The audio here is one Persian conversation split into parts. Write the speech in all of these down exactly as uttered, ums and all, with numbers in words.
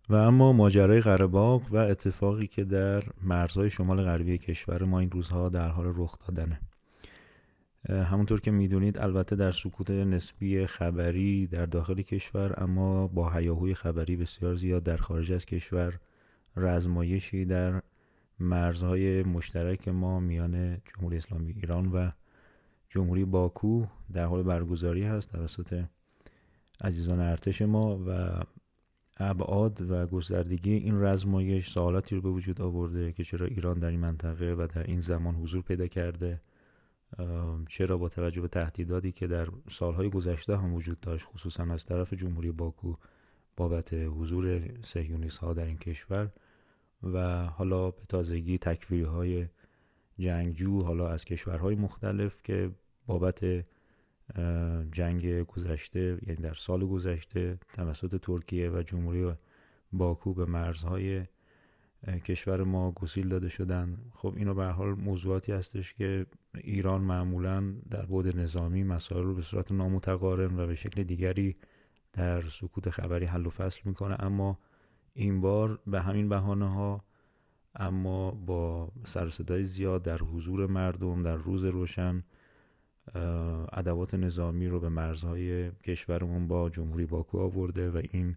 و اما ماجرای قره باغ و اتفاقی که در مرزهای شمال غربی کشور ما این روزها در حال رخ دادنه. همونطور که میدونید البته در سکوت نسبی خبری در داخل کشور، اما با هیاهوی خبری بسیار زیاد در خارج از کشور، رزمایشی در مرزهای مشترک ما میان جمهوری اسلامی ایران و جمهوری باکو در حال برگزاری هست توسط عزیزان ارتش ما و ابعاد و گستردگی این رزمایش سوالاتی رو به وجود آورده که چرا ایران در این منطقه و در این زمان حضور پیدا کرده، چرا با توجه به تهدیداتی که در سالهای گذشته هم وجود داشت خصوصا از طرف جمهوری باکو بابت حضور صهیونیست ها در این کشور و حالا به تازگی تکفیری های جنگجو حالا از کشورهای مختلف که بابت جنگ گذشته، یعنی در سال گذشته توسط ترکیه و جمهوری باکو به مرزهای کشور ما گسیل داده شدن. خب اینا به هر حال موضوعاتی هستش که ایران معمولا در بعد نظامی مسائل رو به صورت نامتقارن و به شکل دیگری در سکوت خبری حل و فصل میکنه، اما این بار به همین بهانه ها اما با سر و صدای زیاد در حضور مردم در روز روشن ادوات نظامی رو به مرزهای کشورمون با جمهوری باکو آورده و این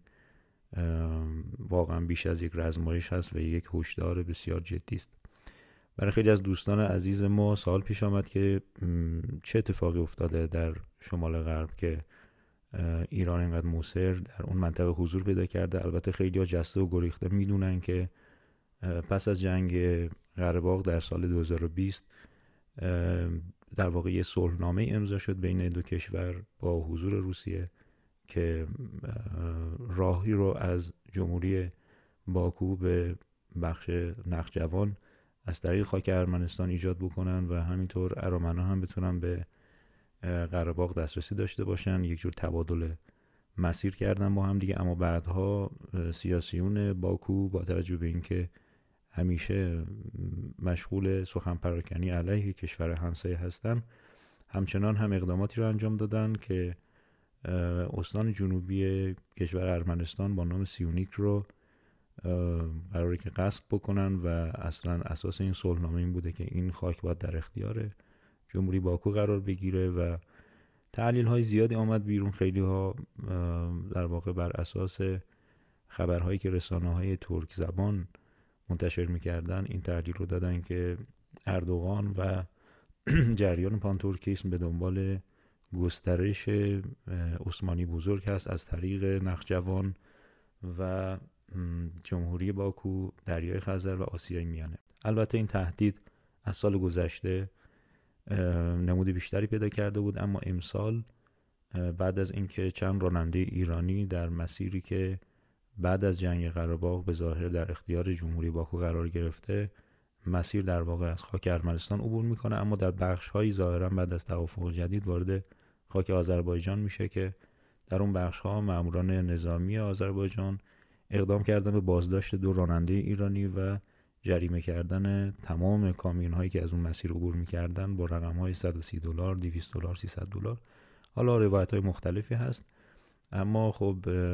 واقعا بیش از یک رزمایش هست و یک هشدار بسیار جدی است. برای خیلی از دوستان عزیز ما سوال پیش آمد که چه اتفاقی افتاده در شمال غرب که ایران اینقدر مصر در اون منطقه حضور پیدا کرده. البته خیلی ها جسته و گریخته میدونن که پس از جنگ قره باغ در سال دو هزار و بیست در واقع یه صلحنامه امضا شد بین دو کشور با حضور روسیه که راهی رو از جمهوری باکو به بخش نخجوان از طریق خاک ارمنستان ایجاد بکنن و همینطور ارامن‌ها هم بتونن به قره باغ دسترسی داشته باشن. یک جور تبادل مسیر کردن با هم دیگه، اما بعدها سیاسیون باکو با توجه به اینکه همیشه مشغول سخن پراکنی علیه کشور همسایه هستن، همچنان هم اقداماتی رو انجام دادن که استان جنوبی کشور ارمنستان با نام سیونیک رو قراره که غصب بکنن و اصلا اساس این صلحنامه این بوده که این خاک باید در اختیار جمهوری باکو قرار بگیره و تحلیل های زیادی آمد بیرون. خیلی ها در واقع بر اساس خبرهایی که رسانه های ترک زبان منتشر میکردن این تحلیل رو دادن که اردوغان و جریان پانتورکیسم به دنبال گسترش عثمانی بزرگ هست از طریق نخجوان و جمهوری باکو، دریای خزر و آسیای میانه. البته این تهدید از سال گذشته نمود بیشتری پیدا کرده بود، اما امسال بعد از اینکه چند راننده ایرانی در مسیری که بعد از جنگ قره باغ به ظاهر در اختیار جمهوری باکو قرار گرفته، مسیر در واقع از خاک ارمنستان عبور میکنه، اما در بخش‌های ظاهرا بعد از توافق جدید وارد خاک آذربایجان میشه که در اون بخش‌ها ماموران نظامی آذربایجان اقدام کردن به بازداشت دو راننده ایرانی و جریمه کردن تمام کامیون‌هایی که از اون مسیر عبور می‌کردن با رقم‌های صد و سی دلار، دویست دلار، سیصد دلار. حالا روایت‌های مختلفی هست، اما خب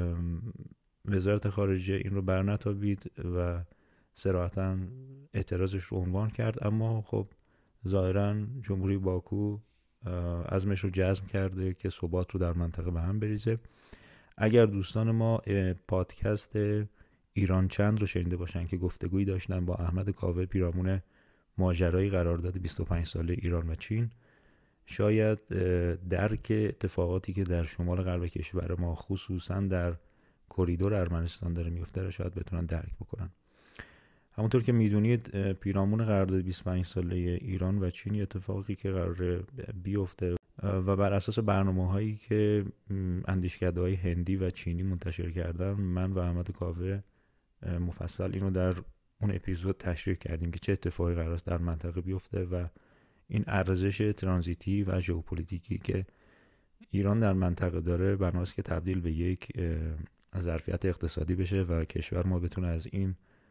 وزارت خارجه این رو برنتابید و صراحتاً اعتراضش رو عنوان کرد، اما خب ظاهراً جمهوری باکو عزمش رو جزم کرده که ثبات رو در منطقه به هم بریزه. اگر دوستان ما پادکست ایران چند رو شنیده باشن که گفتگویی داشتن با احمد کاوه پیرامون ماجرای قرارداد بیست و پنج ساله ایران و چین، شاید درک اتفاقاتی که در شمال غرب کشور ما خصوصا در کریدور ارمنستان داره میفته رو شاید بتونن درک بکنن. همونطور که میدونید پیرامون قرارداد بیست و پنج ساله ایران و چین اتفاقی که قراره بیفته و بر اساس برنامه‌هایی که اندیشکده‌های هندی و چینی منتشر کردن، من و احمد کاوه مفصل اینو در اون اپیزود تشریح کردیم که چه اتفاقی قراره است در منطقه بیفته و این ارزش ترانزیتی و ژئوپلیتیکی که ایران در منطقه داره بناست که تبدیل به یک ظرفیت اقتصادی بشه و کشور ما بتونه از این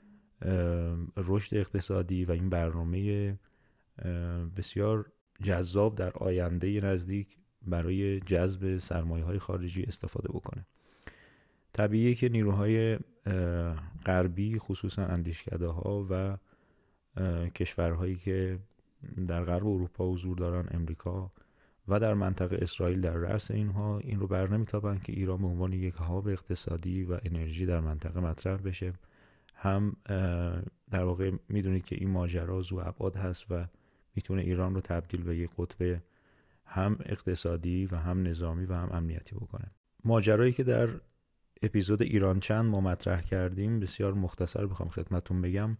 رشد اقتصادی و این برنامه بسیار جذاب در آینده نزدیک برای جذب سرمایه‌های خارجی استفاده بکنه. طبیعیه که نیروهای غربی خصوصا اندیشکده‌ها و کشورهایی که در غرب اروپا حضور دارن، امریکا و در منطقه اسرائیل در رأس اینها، این رو بر نمیتابن که ایران به عنوان یک هاب اقتصادی و انرژی در منطقه مطرح بشه. هم در واقع میدونید که این ماجرا ذو ابعاد هست و میتونه ایران رو تبدیل به یک قطب هم اقتصادی و هم نظامی و هم امنیتی بکنه. ماجرایی که در اپیزود ایران چند ما مطرح کردیم بسیار مختصر بخوام خدمتون بگم،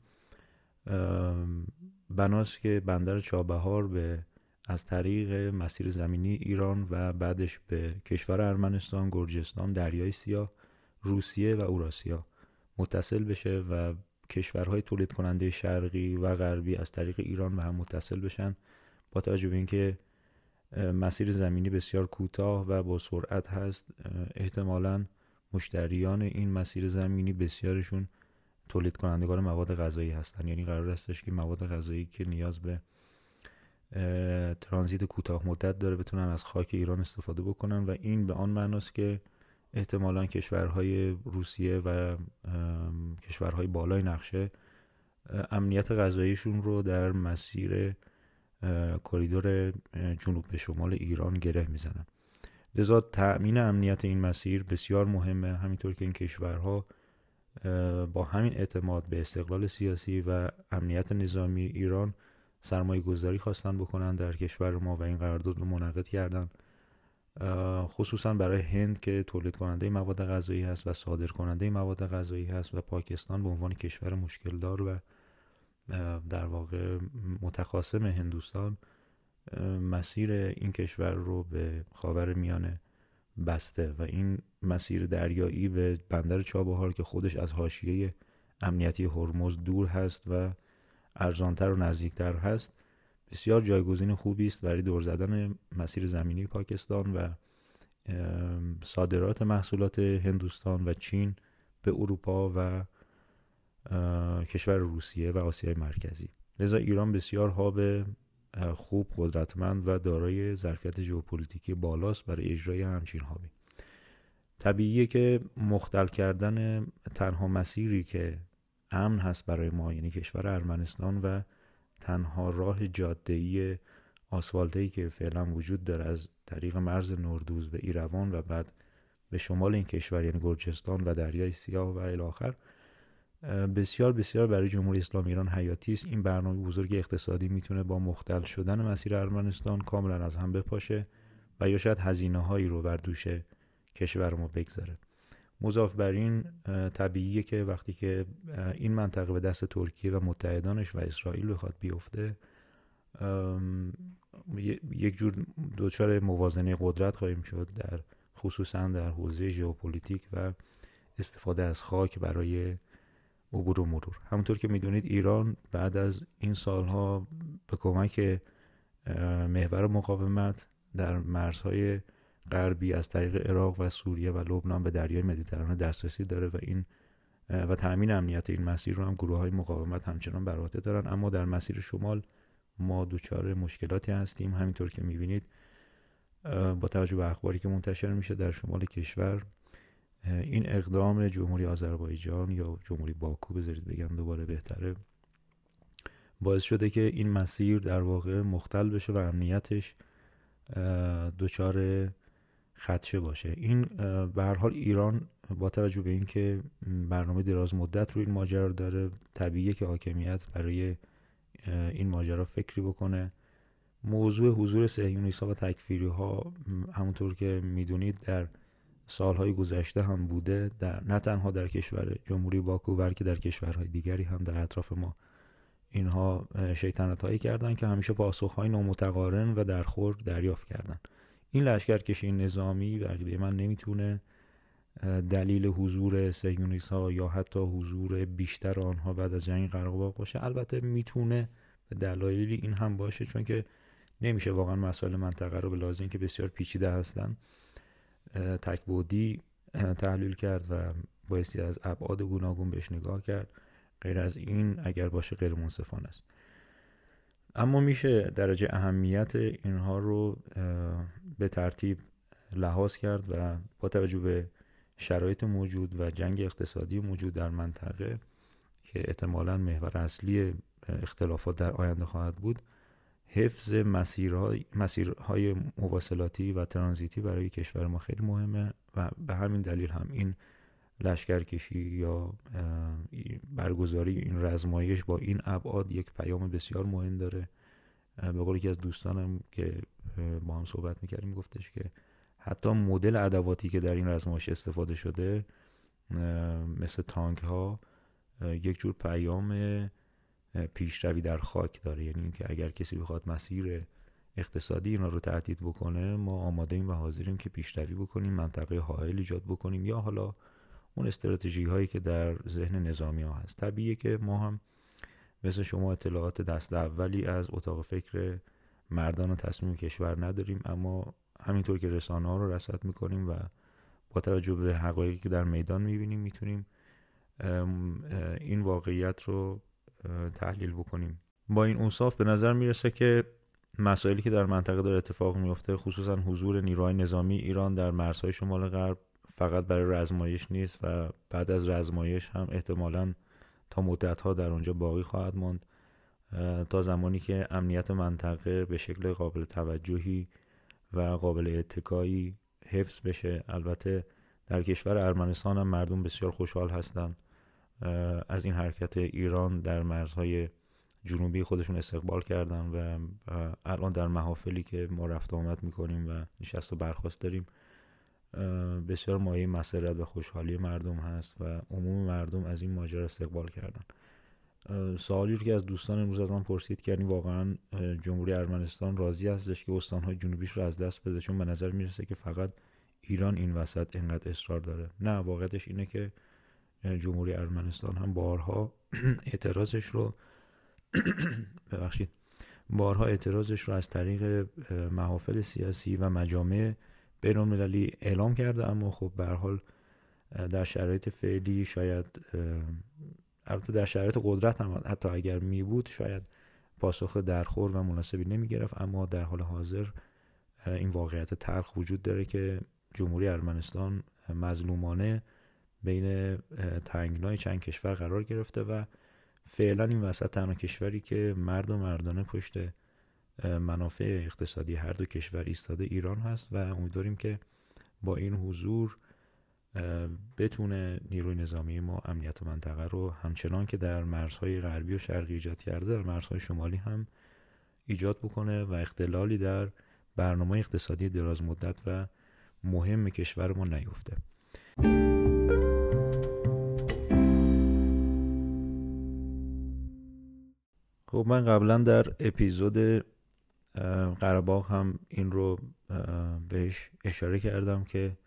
بناست که بندر چابهار به از طریق مسیر زمینی ایران و بعدش به کشور ارمنستان، گرجستان، دریای سیاه، روسیه و اوراسیا متصل بشه و کشورهای تولید کننده شرقی و غربی از طریق ایران به هم متصل بشن. با توجه به اینکه مسیر زمینی بسیار کوتاه و با سرعت هست، احتمالاً مشتریان این مسیر زمینی بسیارشون تولید کنندگان مواد غذایی هستن. یعنی قرار هستش که مواد غذایی که نیاز به ترانزیت کوتاه مدت داره بتونن از خاک ایران استفاده بکنن و این به آن معناست که احتمالاً کشورهای روسیه و کشورهای بالای نقشه امنیت غذاییشون رو در مسیر کریدور جنوب به شمال ایران گره میزنن. لذا تأمین امنیت این مسیر بسیار مهمه، همینطور که این کشورها با همین اعتماد به استقلال سیاسی و امنیت نظامی ایران سرمایه گذاری خواستن بکنن در کشور ما و این قرارداد رو منعقد کردن، خصوصا برای هند که تولید کننده مواد غذایی هست و صادر کننده مواد غذایی هست و پاکستان به عنوان کشور مشکل دار و در واقع متخاصم هندوستان مسیر این کشور رو به خاورمیانه بسته و این مسیر دریایی به بندر چابهار که خودش از حاشیه امنیتی هرمز دور هست و ارزانتر و نزدیکتر هست بسیار جایگزین خوبی است برای دور زدن مسیر زمینی پاکستان و صادرات محصولات هندوستان و چین به اروپا و کشور روسیه و آسیای مرکزی. لذا ایران بسیار هاب خوب، قدرتمند و دارای ظرفیت ژئوپلیتیکی بالاست برای اجرای همچین هابی. طبیعیه که مختل کردن تنها مسیری که امن هست برای ما، یعنی کشور ارمنستان، و تنها راه جاده‌ای آسفالته‌ای که فعلا وجود داره از طریق مرز نوردوز به ایروان و بعد به شمال این کشور یعنی گرجستان و دریای سیاه و الی آخر، بسیار بسیار برای جمهوری اسلامی ایران حیاتی است. این برنامه بزرگ اقتصادی میتونه با مختل شدن مسیر ارمنستان کاملا از هم بپاشه و یا شاید هزینه‌هایی رو بر دوش کشور ما بگذاره. مضاف بر این طبیعیه که وقتی که این منطقه به دست ترکیه و متحدانش و اسرائیل بخواد بیفته، یک جور دوچار موازنه قدرت خواهیم شد، در خصوصا در حوزه ژئوپلیتیک و استفاده از خاک برای عبور و مرور. همونطور که میدونید ایران بعد از این سالها به کمک محور مقاومت در مرزهای غربی از طریق عراق و سوریه و لبنان به دریای مدیترانه دسترسی داره و این و تأمین امنیت این مسیر رو هم گروه‌های مقاومت همچنان بر عهده دارن. اما در مسیر شمال ما دچار مشکلاتی هستیم. همینطور که میبینید با توجه به اخباری که منتشر میشه در شمال کشور، این اقدام جمهوری آذربایجان یا جمهوری باکو بذارید بگم دوباره بهتره، باعث شده که این مسیر در واقع مختل بشه و امنیتش دچار خدشه باشه. این به هر حال ایران با توجه به اینکه برنامه دراز مدت روی این ماجرا داره، طبیعیه که حاکمیت برای این ماجرا فکری بکنه. موضوع حضور صهیونیست‌ها و تکفیری‌ها همونطور که میدونید در سالهای گذشته هم بوده، در نه تنها در کشور جمهوری باکو بلکه در کشورهای دیگری هم در اطراف ما اینها شیطنت‌هایی کردن که همیشه پاسخ‌های نامتقارن و درخور دریافت کردن. این لشکرکشی نظامی به عقیده من نمیتونه دلیل حضور صهیونیست‌ها یا حتی حضور بیشتر آنها بعد از جنگ قرقاق باشه. البته میتونه به دلایلی این هم باشه، چون که نمیشه واقعا مسائل منطقه رو به لحاظ اینکه بسیار پیچیده هستن تک‌بعدی تحلیل کرد و بایستی از ابعاد گوناگون بهش نگاه کرد. غیر از این اگر باشه غیر منصفانه است. اما میشه درجه اهمیت اینها رو به ترتیب لحاظ کرد و با توجه به شرایط موجود و جنگ اقتصادی موجود در منطقه که احتمالاً محور اصلی اختلافات در آینده خواهد بود، حفظ مسیرهای مسیرهای مواصلاتی و ترانزیتی برای کشور ما خیلی مهمه و به همین دلیل هم این لشکرکشی یا برگزاری این رزمایش با این ابعاد یک پیام بسیار مهم داره. به قول یکی از دوستانم که با هم صحبت میکردیم گفتش که حتی مدل ادواتی که در این رزمایش استفاده شده مثل تانک ها یک جور پیام پیشروی در خاک داره، یعنی اینکه اگر کسی بخواد مسیر اقتصادی اینا رو تهدید بکنه، ما آماده ایم و حاضریم که پیشروی بکنیم، منطقه حائل ایجاد بکنیم یا حالا اون استراتژی هایی که در ذهن نظامی ها هست. طبیعیه که ما هم مثل شما اطلاعات دست اولی از اتاق فکر مردان و تصمیم کشور نداریم، اما همینطور که رسانه ها رو رصد میکنیم و با توجه به حقایقی که در میدان میبینیم میتونیم این واقعیت رو تحلیل بکنیم. با این اوصاف به نظر میرسه که مسائلی که در منطقه داره اتفاق میفته، خصوصا حضور نیروهای نظامی ایران در مرزهای شمال غرب، فقط برای رزمایش نیست و بعد از رزمایش هم احتمالاً تا مدت‌ها در اونجا باقی خواهد ماند تا زمانی که امنیت منطقه به شکل قابل توجهی و قابل اتکایی حفظ بشه. البته در کشور ارمنستان هم مردم بسیار خوشحال هستند از این حرکت ایران در مرزهای جنوبی خودشون استقبال کردن و الان در محافلی که ما رفت آمد میکنیم و نشست و برخاست داریم بسیار مایه مسرت و خوشحالی مردم هست و عموم مردم از این ماجرا استقبال کردن. سوالی رو که از دوستان امروز از من پرسید که یعنی واقعا جمهوری ارمنستان راضی هستش که استانهای جنوبیش رو از دست بده، چون به نظر میرسه که فقط ایران این وسط اینقدر اصرار داره. نه، واقعیتش اینه که جمهوری ارمنستان هم بارها اعتراضش رو ببخشید بارها اعتراضش رو از طریق محافل سیاسی و مجامع بین‌المللی اعلام کرده، اما خب به هر حال در شرایط فعلی شاید، البته در شرایط قدرت هم حتی اگر می بود شاید پاسخ درخور و مناسبی نمی گرفت، اما در حال حاضر این واقعیت تلخ وجود داره که جمهوری ارمنستان مظلومانه بین تنگنای چند کشور قرار گرفته و فعلا این وسط تنها کشوری که مرد و مردانه پشت منافع اقتصادی هر دو کشور ایستاده ایران هست و امیدواریم که با این حضور بتونه نیروی نظامی ما امنیت منطقه رو همچنان که در مرزهای غربی و شرقی ایجاد کرده در مرزهای شمالی هم ایجاد بکنه و اختلالی در برنامه اقتصادی دراز مدت و مهم کشور ما نیفته. خب من قبلا در اپیزود قره‌باغ هم این رو بهش اشاره کردم که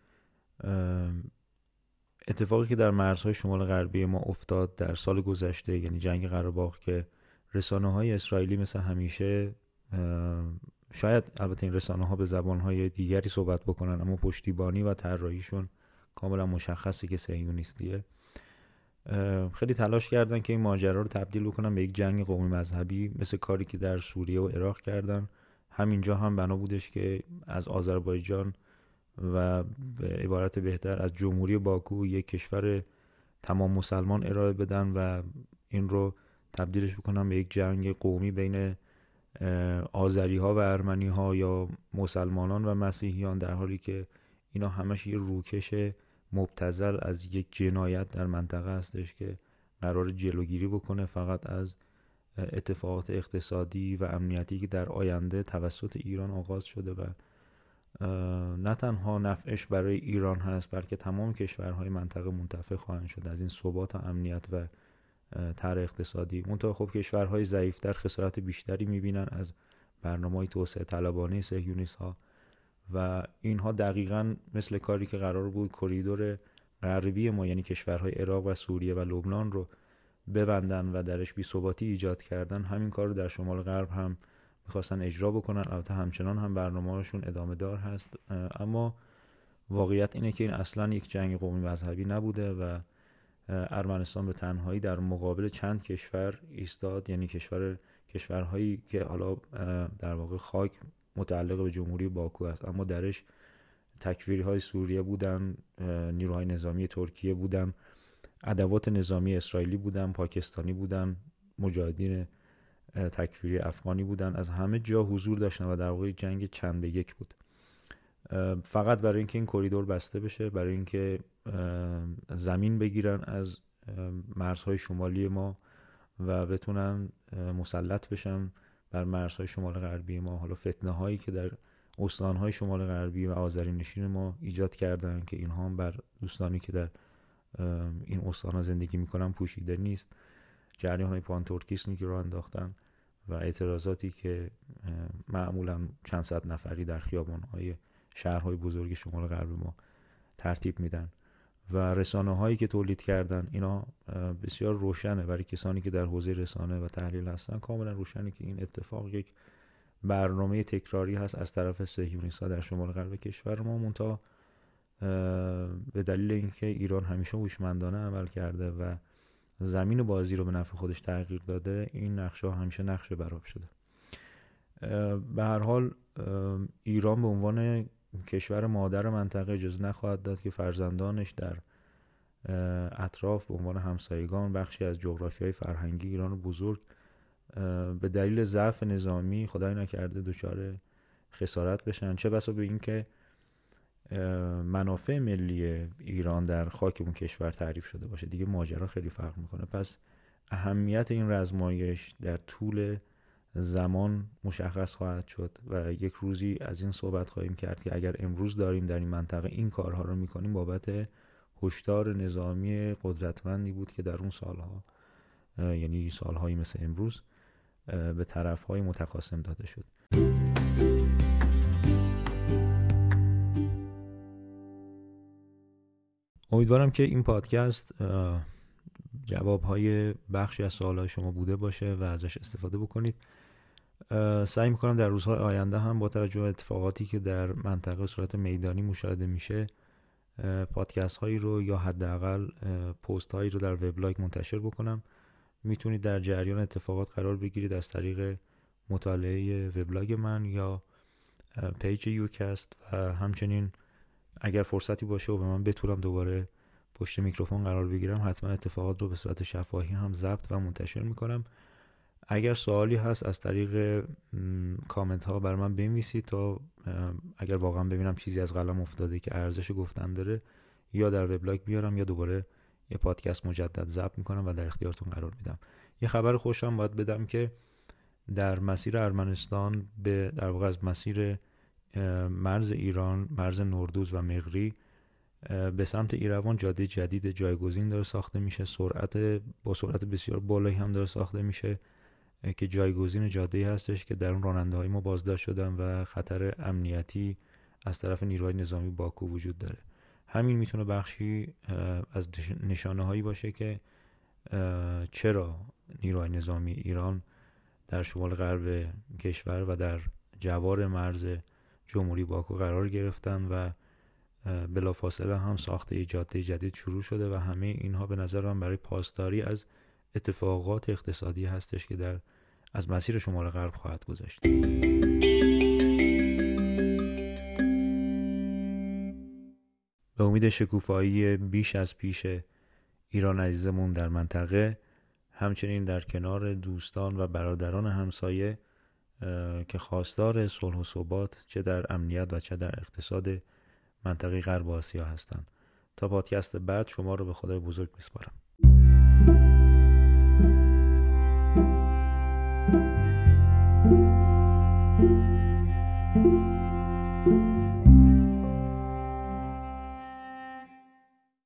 اتفاقی که در مرزهای شمال غربی ما افتاد در سال گذشته، یعنی جنگ قره‌باغ، که رسانه‌های اسرائیلی مثل همیشه، شاید البته این رسانه‌ها به زبان‌های دیگری صحبت بکنن اما پشتیبانی و طراحیشون کاملا مشخصه که صهیونیستیه، خیلی تلاش کردن که این ماجرا رو تبدیل بکنن به یک جنگ قومی مذهبی، مثل کاری که در سوریه و عراق کردن. همینجا هم بنا بودش که از آذربایجان و به عبارت بهتر از جمهوری باکو یک کشور تمام مسلمان ارائه بدن و این رو تبدیلش بکنن به یک جنگ قومی بین آذری ها و ارمنی ها یا مسلمانان و مسیحیان، در حالی که اینا همش یه روکش مبتذل از یک جنایت در منطقه هستش که قرار جلوگیری بکنه فقط از اتفاقات اقتصادی و امنیتی که در آینده توسط ایران آغاز شده و نه تنها نفعش برای ایران هست بلکه تمام کشورهای منطقه منتفع خواهند شد از این ثبات و امنیت و طرح اقتصادی. منتها خب کشورهای ضعیفتر خسارت بیشتری میبینن از برنامه‌های توسعه طلبانه صهیونیست‌ها و اینها دقیقاً مثل کاری که قرار بود کریدور غربی ما، یعنی کشورهای عراق و سوریه و لبنان رو ببندن و درش بی‌ثباتی ایجاد کردن، همین کار رو در شمال غرب هم میخواستن اجرا بکنن. البته همچنان هم برنامه‌هاشون ادامه دار هست، اما واقعیت اینه که این اصلاً یک جنگ قومی مذهبی نبوده و ارمنستان به تنهایی در مقابل چند کشور ایستاد، یعنی کشور کشورهایی که حالا در واقع خاک متعلق به جمهوری باکو است اما درش تکفیری‌های سوریه بودن، نیروهای نظامی ترکیه بودن، ادوات نظامی اسرائیلی بودن، پاکستانی بودن، مجاهدین تکفیری افغانی بودن، از همه جا حضور داشتن و در واقع جنگ چند به یک بود. فقط برای اینکه این کریدور بسته بشه، برای اینکه زمین بگیرن از مرزهای شمالی ما و بتونن مسلط بشن بر مرزهای شمال غربی ما. حالا فتنه هایی که در استانهای شمال غربی و آذرینشین ما ایجاد کردن که اینها هم بر دوستانی که در این استانها زندگی میکنن پوشیده نیست، جریان های پانتورکیسمی که رو انداختن و اعتراضاتی که معمولا چند صد نفری در خیابان‌های شهرهای بزرگ شمال غرب ما ترتیب میدن و رسانه هایی که تولید کردن، اینا بسیار روشنه برای کسانی که در حوزه رسانه و تحلیل هستن، کاملا روشنه که این اتفاق یک برنامه تکراری هست از طرف صهیونیست‌ها در شمال غرب کشور ما. منتها به دلیل اینکه ایران همیشه هوشمندانه عمل کرده و زمین بازی رو به نفع خودش تغییر داده، این نقشه همیشه نقشه براب شده. به هر حال ایران به عنوان کشور مادر منطقه اجازه نخواهد داد که فرزندانش در اطراف به عنوان همسایگان بخشی از جغرافیای فرهنگی ایران بزرگ به دلیل ضعف نظامی خدای نکرده دچار خسارت بشن، چه بسا به این که منافع ملی ایران در خاک اون کشور تعریف شده باشه. دیگه ماجرا خیلی فرق میکنه. پس اهمیت این رزمایش در طول زمان مشخص خواهد شد و یک روزی از این صحبت خواهیم کرد که اگر امروز داریم در این منطقه این کارها رو میکنیم بابت هشدار نظامی قدرتمندی بود که در اون سالها، یعنی سالهایی مثل امروز، به طرفهای متخاصم داده شد. امیدوارم که این پادکست جوابهای بخشی از سوالهای شما بوده باشه و ازش استفاده بکنید. سعی میکنم در روزهای آینده هم با توجه به اتفاقاتی که در منطقه صورت میدانی مشاهده میشه پادکست هایی رو یا حداقل پست هایی رو در وبلاگ منتشر بکنم. میتونید در جریان اتفاقات قرار بگیرید از طریق مطالعه وبلاگ من یا پیج یوکست و همچنین اگر فرصتی باشه و به من بتونم دوباره پشت میکروفون قرار بگیرم حتما اتفاقات رو به صورت شفاهی هم ضبط و منتشر میکنم. اگر سوالی هست از طریق کامنت ها بر من بنویسید تا اگر واقعا ببینم چیزی از قلم افتاده که ارزش گفتن داره یا در وبلاگ بیارم یا دوباره یه پادکست مجدد ضبط میکنم و در اختیارتون قرار میدم. یه خبر خوشم باید بدم که در مسیر ارمنستان به در واقع از مسیر مرز ایران، مرز نوردوز و مغری به سمت ایروان جاده جدید جایگزین داره ساخته میشه. سرعت با سرعت بسیار بالایی هم داره ساخته میشه که جایگزین جاده‌ای هستش که در اون راننده‌های ما بازداشت شدن و خطر امنیتی از طرف نیروهای نظامی باکو وجود داره. همین میتونه بخشی از نشانه‌هایی باشه که چرا نیروهای نظامی ایران در شمال غرب کشور و در جوار مرز جمهوری باکو قرار گرفتن و بلافاصله هم ساخت جاده جدید شروع شده و همه اینها به نظر من برای پاسداری از اتفاقات اقتصادی هستش که در از مسیر شمال غرب خواهد گذشت. به امید شکوفایی بیش از پیش ایران عزیزمون در منطقه، همچنین در کنار دوستان و برادران همسایه که خواستار صلح و ثبات چه در امنیت و چه در اقتصاد منطقه غرب آسیا هستند. تا پادکست بعد شما رو به خدای بزرگ میسپارم.